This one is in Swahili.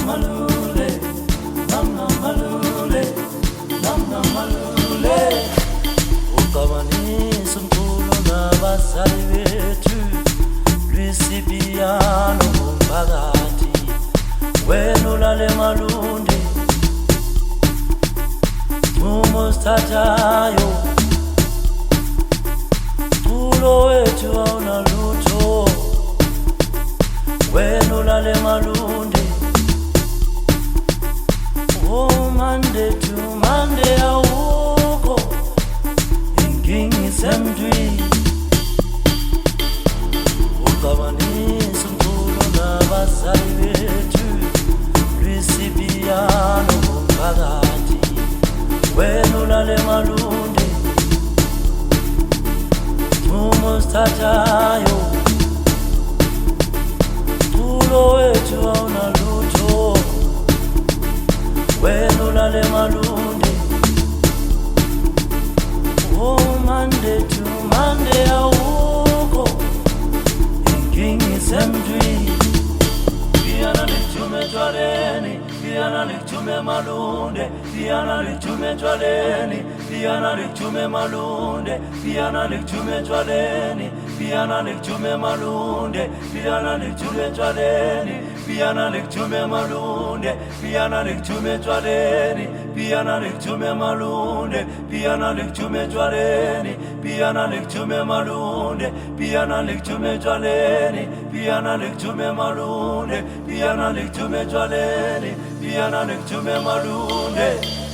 malule, namna malule, namna malule. Ukabanisa umculo nabazali bethu, lwisipiyano umphakathi, wena ulale Malunde, ncumo sithathayo, umculo wethu awunalutho, wena ulale Malunde. Oh, Monday to Monday awukho inkingi isemntwini. Uxabanisa umculo nabazali bethu, lwisipiyano umphakathi, wena ulale Malunde, ncumo sithathayo, umculo wethu awunalutho, wena ulale Malunde. Oh, Monday to Monday awukho inkingi isemntwini. Piyana lichume etshwaleni, piyana lichume Malunde, piyana lichume etshwaleni, piyana lichume Malunde, piyana lichume etshwaleni, piyana lichume Malunde, piyana lichume etshwaleni, piyana lichume Malunde, piyana lichume etshwaleni, piyana lichume Malunde, piyana lichume etshwaleni, piyana lichume Malunde, piyana lichume etshwaleni, piyana lichume Malunde, piyana lichume etshwaleni, piyana lichume Malunde.